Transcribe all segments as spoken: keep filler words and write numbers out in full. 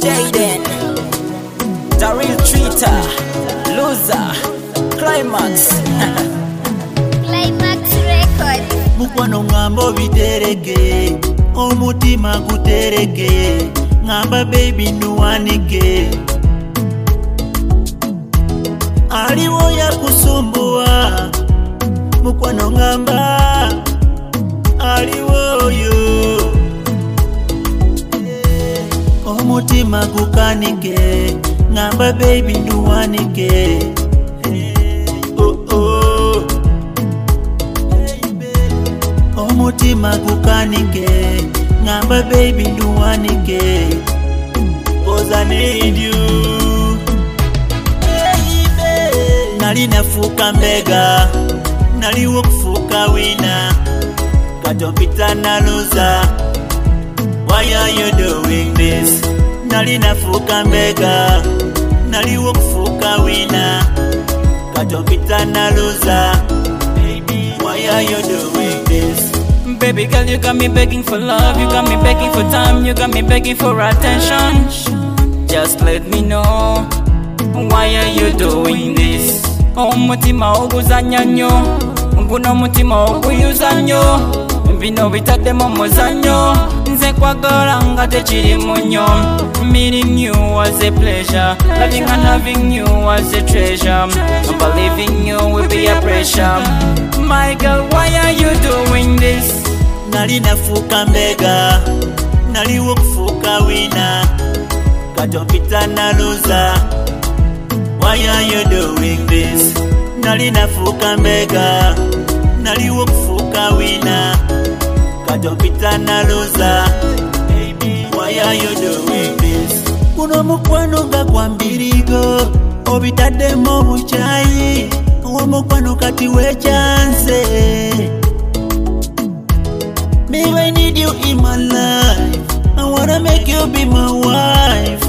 Jaden, the real treater, loser, climax. Climax record. Mukwano ngambo bitereke, omutima gutereke, ngamba baby nuwanike. Aliwo ya kusumbua, mukwano ngamba, aliwo yo. Omutima gukanike, ngamba baby nuwanike. Oh oh. Omutima gukanike, ngamba baby nuwanike. Cause I need you. Baby. Nali nafuka mbega, nali wokufuka wina, katompita na loser. Why are you doing this? Nali nafuka mbega, nali wokufuka wina, katompita na loser. Baby, why are you doing this? Baby girl, you got me begging for love, you got me begging for time, you got me begging for attention. Just let me know, why are you doing this? Omutima oguzanya nnyo, guno mutima oguyuza nnyo, bino bitadde mu muzannyo, nze kwagala nga tekiri munyo. Meeting you was a pleasure, loving and having you was a treasure, believing you will be a pressure. My girl, why are you doing this? Nali nafuka mbega, nali wokufuka wina, katompita na loser. Why are you doing this? Nali nafuka mbega, nali wokufuka wina, katompita na loser. Baby, why are you doing this? Kuno mukwano nga kwa mbirigo, obitadde mu buchayi, omukwano kati wechanse. Me, I need you in my life, I wanna make you be my wife.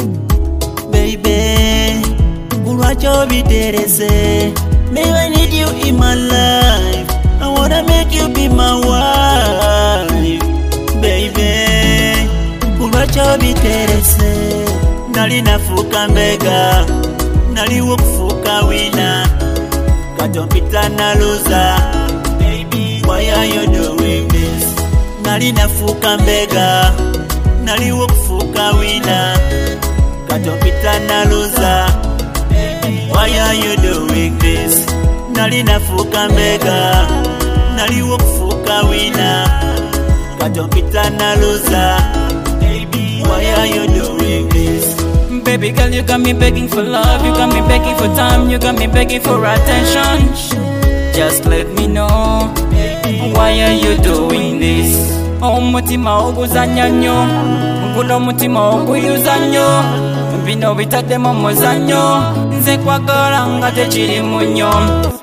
Baby, kulwacho biterese. Me, I need you in my life, I wanna make you be my wife. Baby, kulwacho biterese. Nali nafuka mbega, nali wokufuka wina, katompita na loser. Baby, why are you doing this? Nali nafuka mbega, nali wokufuka wina, katompita na loser. Why are you doing this? Nali nafuka mbega, nali wokufuka wina, katompita na loser. Baby, why are you doing this? Baby girl, you got me begging for love, you got me begging for time, you got me begging for attention. Just let me know, why are you doing this? Omutima oguzanya nnyo, guno mutima oguyuza nnyo, bino bitadde mu muzannyo, nze kwagala nga tekiri munyo.